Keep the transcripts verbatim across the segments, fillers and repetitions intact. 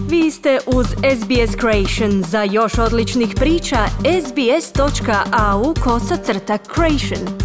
Vi ste uz S B S Creation. Za još odličnih priča, sbs.au kosacrta creation.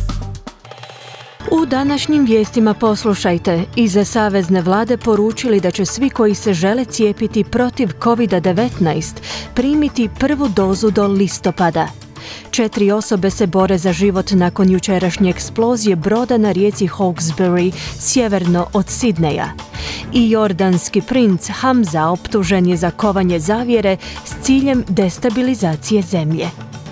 U današnjim vijestima poslušajte. Iza savezne vlade poručili da će svi koji se žele cijepiti protiv covid devetnaest primiti prvu dozu do listopada. Četiri osobe se bore za život nakon jučerašnje eksplozije broda na rijeci Hawkesbury, sjeverno od Sidneja. I jordanski princ Hamza optužen je za kovanje zavjere s ciljem destabilizacije zemlje.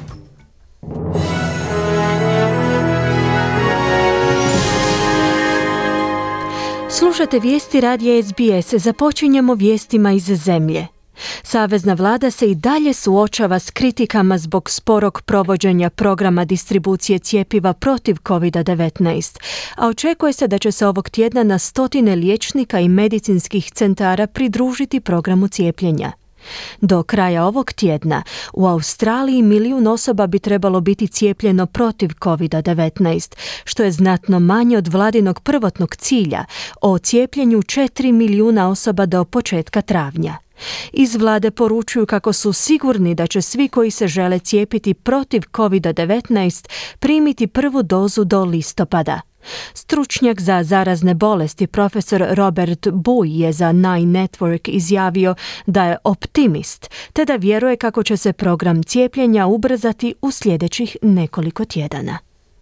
Slušate vijesti radija S B S. Započinjemo vijestima iz zemlje. Savezna vlada se i dalje suočava s kritikama zbog sporog provođenja programa distribucije cjepiva protiv covid devetnaest, a očekuje se da će se ovog tjedna na stotine liječnika i medicinskih centara pridružiti programu cijepljenja. Do kraja ovog tjedna u Australiji milijun osoba bi trebalo biti cijepljeno protiv covid devetnaest, što je znatno manje od vladinog prvotnog cilja o cijepljenju četiri milijuna osoba do početka travnja. Iz vlade poručuju kako su sigurni da će svi koji se žele cijepiti protiv covid devetnaest primiti prvu dozu do listopada. Stručnjak za zarazne bolesti profesor Robert Bui je za Nine Network izjavio da je optimist, te da vjeruje kako će se program cijepljenja ubrzati u sljedećih nekoliko tjedana.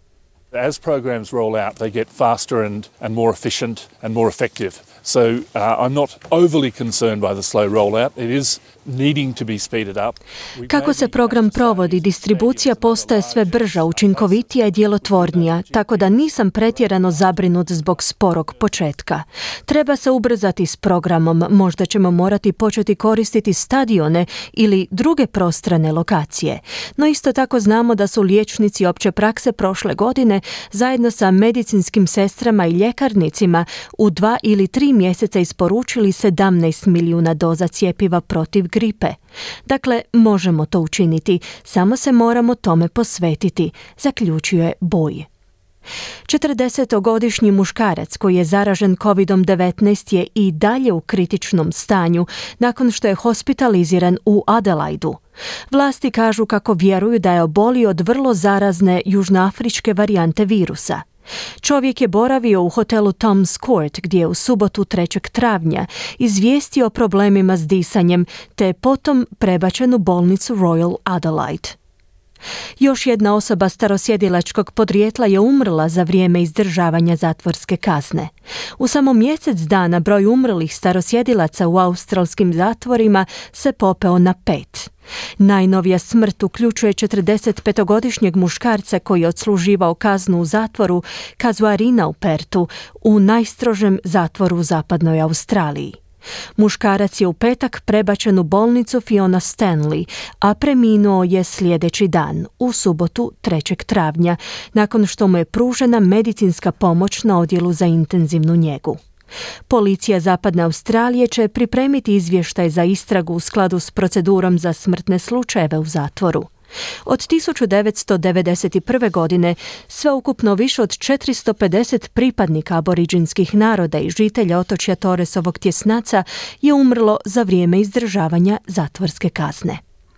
As programs roll out, they get faster and, and more efficient and more effective. So uh, I'm not overly concerned by the slow rollout. It is needing to be speeded up. Kako se program provodi, distribucija postaje sve brža, učinkovitija i djelotvornija, tako da nisam pretjerano zabrinut zbog sporog početka. Treba se ubrzati s programom, možda ćemo morati početi koristiti stadione ili druge prostrane lokacije. No isto tako znamo da su liječnici opće prakse prošle godine zajedno sa medicinskim sestrama i ljekarnicima u dva ili tri mjeseca isporučili sedamnaest milijuna doza cjepiva protiv gripe. Dakle, možemo to učiniti, samo se moramo tome posvetiti, zaključio je Bui. četrdesetogodišnji muškarac koji je zaražen covid devetnaest je i dalje u kritičnom stanju nakon što je hospitaliziran u Adelaidu. Vlasti kažu kako vjeruju da je obolio od vrlo zarazne južnoafričke varijante virusa. Čovjek je boravio u hotelu Tom's Court gdje je u subotu trećeg travnja izvijestio o problemima s disanjem te je potom prebačen u bolnicu Royal Adelaide. Još jedna osoba starosjedilačkog podrijetla je umrla za vrijeme izdržavanja zatvorske kazne. U samo mjesec dana broj umrlih starosjedilaca u australskim zatvorima se popeo na pet. Najnovija smrt uključuje četrdesetpetogodišnjeg muškarca koji je odsluživao kaznu u zatvoru Casuarina u Pertu, u najstrožem zatvoru u zapadnoj Australiji. Muškarac je u petak prebačen u bolnicu Fiona Stanley, a preminuo je sljedeći dan, u subotu trećeg travnja, nakon što mu je pružena medicinska pomoć na odjelu za intenzivnu njegu. Policija Zapadne Australije će pripremiti izvještaj za istragu u skladu s procedurom za smrtne slučajeve u zatvoru. Od tisuću devetsto devedeset prve. godine sveukupno više od četiristo pedeset pripadnika aboriđinskih naroda i žitelja otočja Torresovog tjesnaca je umrlo za vrijeme izdržavanja zatvorske kazne.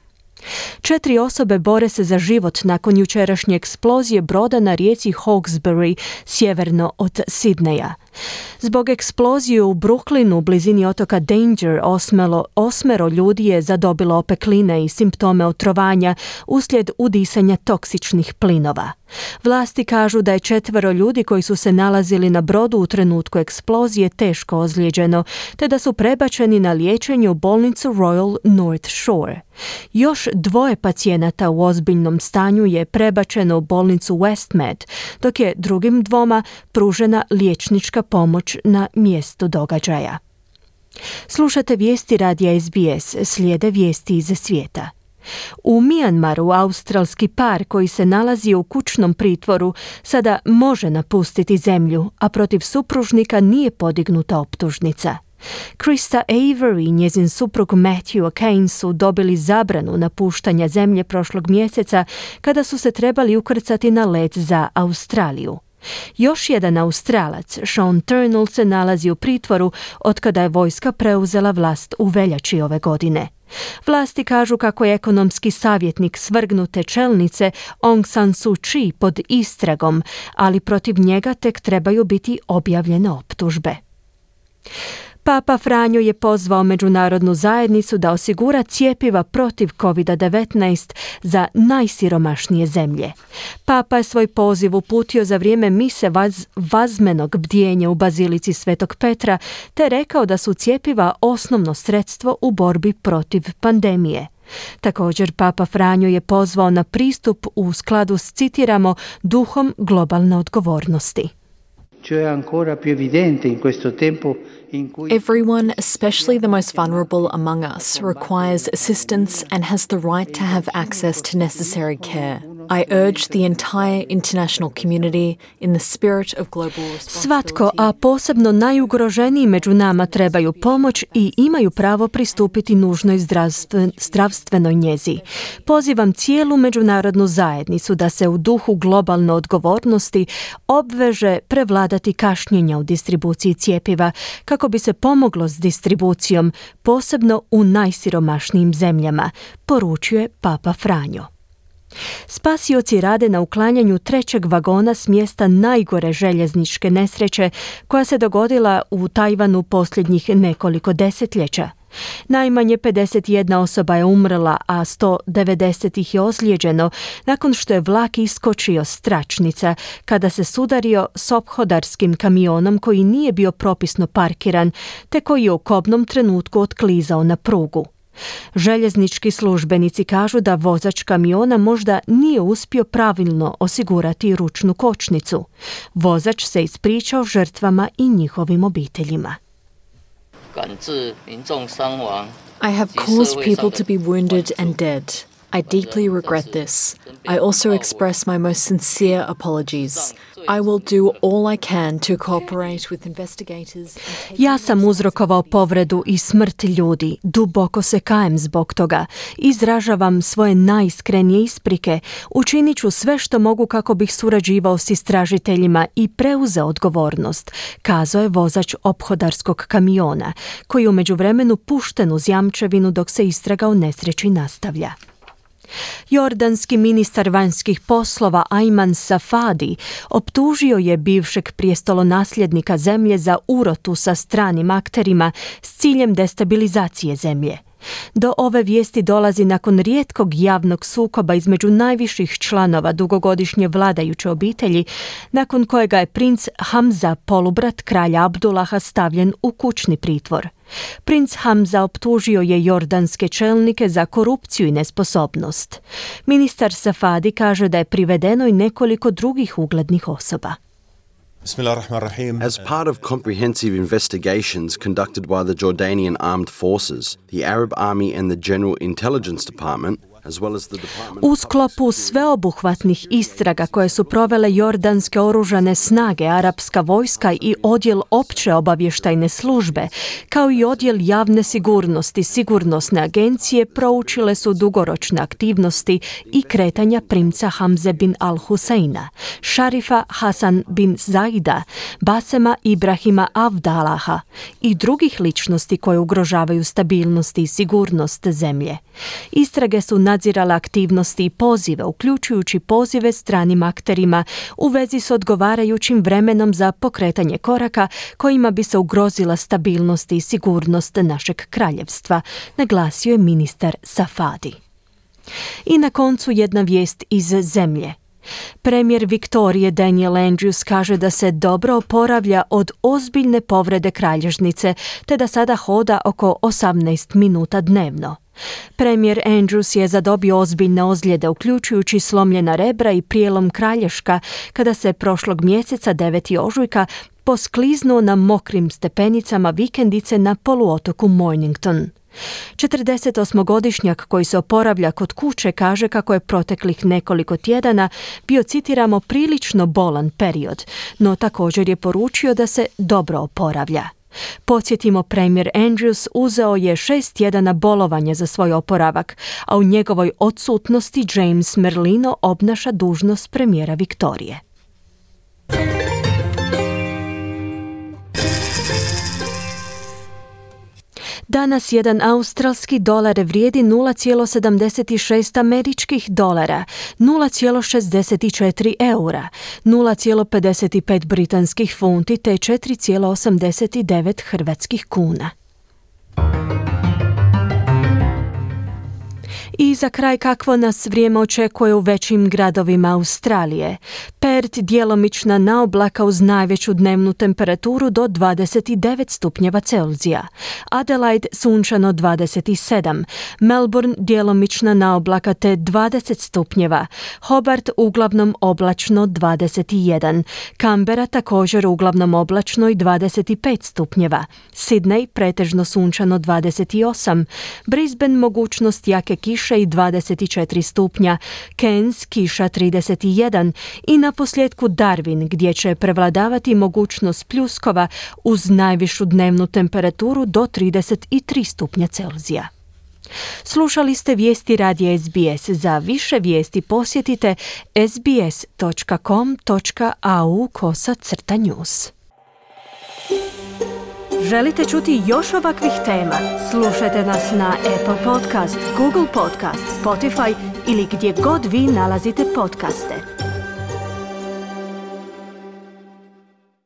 Četiri osobe bore se za život nakon jučerašnje eksplozije broda na rijeci Hawkesbury, sjeverno od Sidneja. Zbog eksplozije u Brooklynu u blizini otoka Danger osmelo, osmero ljudi je zadobilo opekline i simptome otrovanja uslijed udisanja toksičnih plinova. Vlasti kažu da je četvero ljudi koji su se nalazili na brodu u trenutku eksplozije teško ozlijeđeno, te da su prebačeni na liječenje u bolnicu Royal North Shore. Još dvoje pacijenata u ozbiljnom stanju je prebačeno u bolnicu Westmed, dok je drugim dvoma pružena liječnička pomoć na mjestu događaja. Slušate vijesti radija S B S, slijede vijesti iz svijeta. U Mijanmaru australski par koji se nalazi u kućnom pritvoru sada može napustiti zemlju, a protiv supružnika nije podignuta optužnica. Krista Avery i njezin suprug Matthew Kane su dobili zabranu napuštanja zemlje prošlog mjeseca kada su se trebali ukrcati na let za Australiju. Još jedan Australac, Sean Turnbull, se nalazi u pritvoru otkada je vojska preuzela vlast u veljači ove godine. Vlasti kažu kako je ekonomski savjetnik svrgnute čelnice Aung San Suu Kyi pod istragom, ali protiv njega tek trebaju biti objavljene optužbe. Papa Franjo je pozvao međunarodnu zajednicu da osigura cjepiva protiv kovid devetnaest za najsiromašnije zemlje. Papa je svoj poziv uputio za vrijeme mise vaz, vazmenog bdjenja u Bazilici Svetog Petra, te rekao da su cjepiva osnovno sredstvo u borbi protiv pandemije. Također, Papa Franjo je pozvao na pristup u skladu s, citiramo, duhom globalne odgovornosti. Everyone, especially the most vulnerable among us, requires assistance and has the right to have access to necessary care. I urge the entire international community in the spirit of global responsibility. Svatko, a posebno najugroženiji među nama, trebaju pomoć i imaju pravo pristupiti nužnoj zdravstven, zdravstvenoj njezi. Pozivam cijelu međunarodnu zajednicu da se u duhu globalne odgovornosti obveže prevladati kašnjenja u distribuciji cjepiva kako bi se pomoglo s distribucijom, posebno u najsiromašnijim zemljama, poručuje je Papa Franjo. Spasioci rade na uklanjanju trećeg vagona s mjesta najgore željezničke nesreće koja se dogodila u Tajvanu posljednjih nekoliko desetljeća. Najmanje pedeset jedna osoba je umrla, a sto devedeset ih je ozlijeđeno nakon što je vlak iskočio s tračnica kada se sudario s ophodarskim kamionom koji nije bio propisno parkiran te koji je u kobnom trenutku otklizao na prugu. Željeznički službenici kažu da vozač kamiona možda nije uspio pravilno osigurati ručnu kočnicu. Vozač se ispričao žrtvama i njihovim obiteljima. I have caused people to be wounded and dead. I deeply regret this. I also express my most sincere apologies. I will do all I can to cooperate with investigators. Ja sam uzrokovao povredu i smrt ljudi. Duboko se kajem zbog toga. Izražavam svoje najiskrenije isprike. Učinit ću sve što mogu kako bih surađivao s istražiteljima i preuzeo odgovornost, kazao je vozač ophodarskog kamiona, koji je u međuvremenu pušten uz jamčevinu dok se istraga o nesreći nastavlja. Jordanski ministar vanjskih poslova Ayman Safadi optužio je bivšeg prijestolonasljednika zemlje za urotu sa stranim akterima s ciljem destabilizacije zemlje. Do ove vijesti dolazi nakon rijetkog javnog sukoba između najviših članova dugogodišnje vladajuće obitelji, nakon kojega je princ Hamza, polubrat kralja Abdullaha, stavljen u kućni pritvor. Princ Hamza optužio je jordanske čelnike za korupciju i nesposobnost. Ministar Safadi kaže da je privedeno i nekoliko drugih uglednih osoba. As part of comprehensive investigations conducted by the Jordanian Armed Forces, the Arab Army and the General Intelligence Department, as well as the Department... U sklopu sveobuhvatnih istraga koje su provele jordanske oružane snage, arapska vojska i odjel opće obavještajne službe, kao i odjel javne sigurnosti, sigurnosne agencije, proučile su dugoročne aktivnosti i kretanja princa Hamze bin al-Huseina, Šarifa Hasan bin Zaida, Basema Ibrahima Avdalaha i drugih ličnosti koje ugrožavaju stabilnost i sigurnost zemlje. Istrage su nadzirala aktivnosti i pozive, uključujući pozive stranim akterima u vezi s odgovarajućim vremenom za pokretanje koraka kojima bi se ugrozila stabilnost i sigurnost našeg kraljevstva, naglasio je ministar Safadi. I na koncu jedna vijest iz zemlje. Premijer Viktorije Daniel Andrews kaže da se dobro oporavlja od ozbiljne povrede kralježnice, te da sada hoda oko osamnaest minuta dnevno. Premijer Andrews je zadobio ozbiljne ozljede, uključujući slomljena rebra i prijelom kralješka, kada se prošlog mjeseca devetog ožujka poskliznuo na mokrim stepenicama vikendice na poluotoku Mornington. četrdesetosmogodišnjak koji se oporavlja kod kuće kaže kako je proteklih nekoliko tjedana bio, citiramo, prilično bolan period, no također je poručio da se dobro oporavlja. Podsjetimo, premijer Andrews uzeo je šest tjedana bolovanja za svoj oporavak, a u njegovoj odsutnosti James Merlino obnaša dužnost premijera Viktorije. Danas jedan australski dolar vrijedi nula zarez sedamdeset šest američkih dolara, nula zarez šezdeset četiri eura, nula zarez pedeset pet britanskih funti te četiri zarez osamdeset devet hrvatskih kuna. I za kraj, kakvo nas vrijeme očekuje u većim gradovima Australije. Perth djelomična naoblaka uz najveću dnevnu temperaturu do dvadeset devet stupnjeva Celzija. Adelaide sunčano dvadeset sedam. Melbourne djelomična naoblaka te dvadeset stupnjeva. Hobart uglavnom oblačno dvadeset jedan. Canberra također uglavnom oblačno i dvadeset pet stupnjeva. Sydney pretežno sunčano dvadeset osam. Brisbane mogućnost jake kiše i dvadeset četiri stupnja, Cairns kiša trideset jedan i na posljedku Darwin gdje će prevladavati mogućnost pljuskova uz najvišu dnevnu temperaturu do trideset tri stupnja Celzija. Slušali ste vijesti radija S B S. Za više vijesti posjetite sbs točka com točka a u kosa crta news. Želite čuti još ovakvih tema? Slušajte nas na Apple Podcast, Google Podcast, Spotify ili gdje god vi nalazite podcaste.